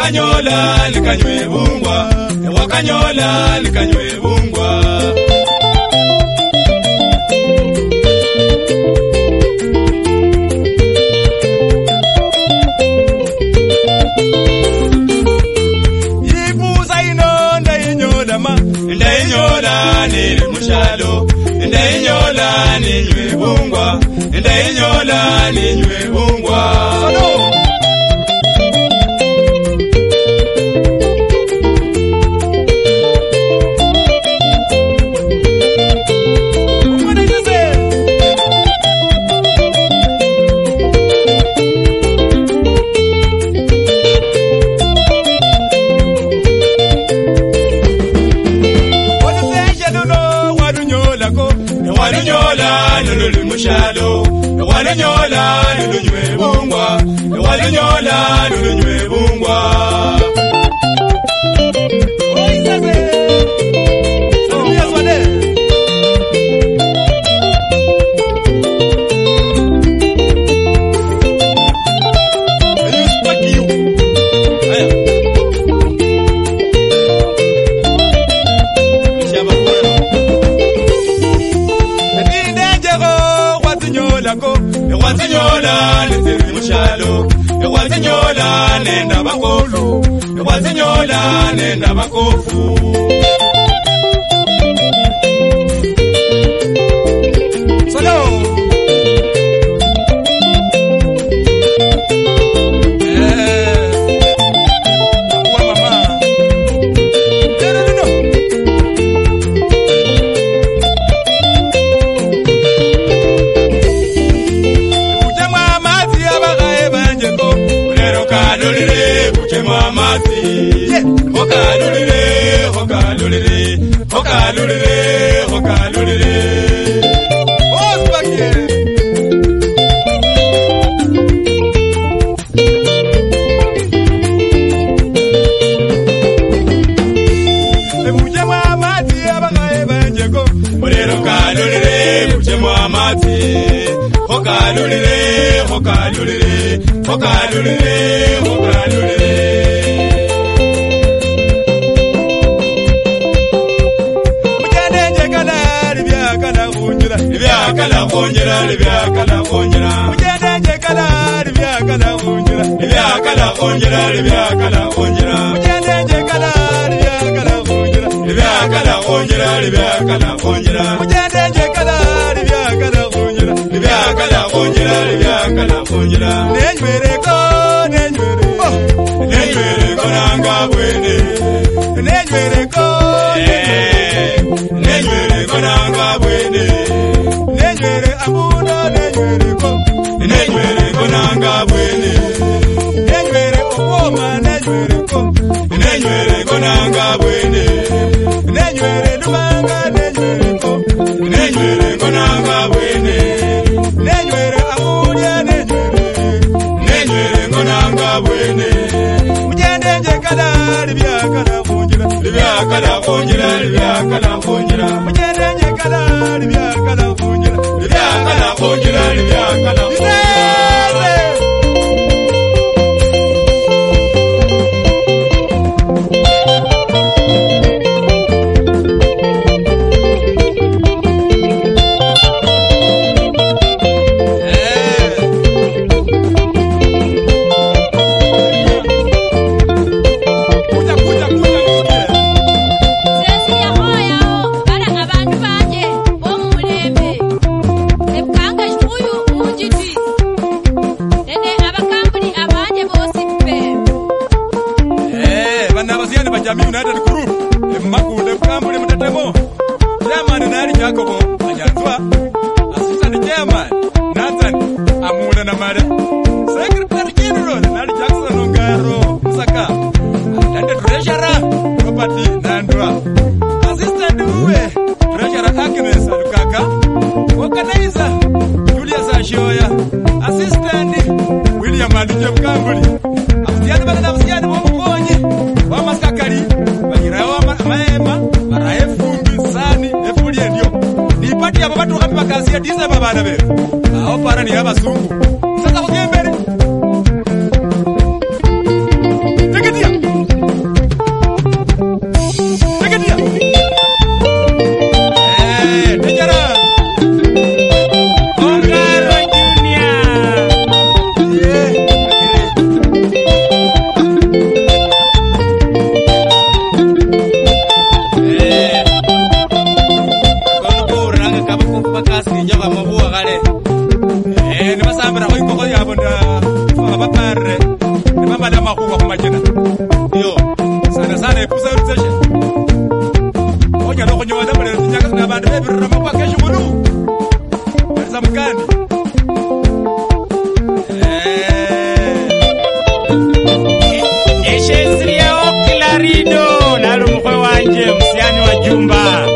wakanyola likanywe bungwa, wakanyola likanywe bungwa. Ibuza ino ndainyola ma, ndainyola nili mushalo, ndainyola ninywe bungwa, ndainyola ninywe bungwa. Walinyola lulu mushalo, walinyola lulu nywe bungwa, walinyola lulu nywe bungwa. Wazinyola nitiri mushalo, wazinyola nenda bakofu, wazinyola nenda bakofu. Solo. Hokalulire, hokalulire, hokalulire, hokalulire. Osbake. Ebuje mwamati abagaye banjeko. Olero kalulire, buje mwamati. Hokalulire, hokalulire, hokalulire, hokalulire. Libyakala konjera, libyakala konjera. Mujende njekala, libyakala konjera. Libyakala konjera, libyakala konjera. Mujende njekala, libyakala konjera. Libyakala konjera, libyakala konjera. Mujende njekala, libyakala konjera. Libyakala konjera, libyakala konjera. Nenjwereko, nenjwereko. Nenjwereko nanga bwene. Nenjwereko, nenjwereko nanga bwene. Nenywere abuno nenywere ko, nenywere ko nanga bwene. Nenywere okoma nenywere ko, nenywere ko nanga bwene. Nenywere lumanga nenywere ko, nenywere ko nanga bwene. Nenywere amulya nenywere ko nanga bwene. Mujende njekala libyakala kunjira, libyakala kunjira, libyakala kunjira. Mujende njekala libyakala kunjira. Libyakala konjera, libyakala konjera. Jamii United Group, Makude Kambuli Mtetemo, Chairman Nari Jacobo, Ajantua, Assistant Chairman, Nathan, Amule Namare, Secretary General, Nari Jackson Ongaro, Musaka, and the Treasurer, Property Nandra, Assistant Uwe, Treasurer Agnes Alukaka, Organizer, Julius Ashoya, Assistant William Adujab Kambuli, Asiani Mokonyi, Wamaskakari, Bajirawa Maema, Maraefu, Sani, Efuli ndio. Ni pati ya watu wapi kazi ya diza baba na wewe. Hao para ni hapa sungu. Sasa ongea mbele. Teketia. session. Onya no kunyoza mule nyaka na bantu bebirira mabwa kesho munu. Baliza mukani. Eshe Sria Oklarido nalo mkwe wanje msiani wa Jumba.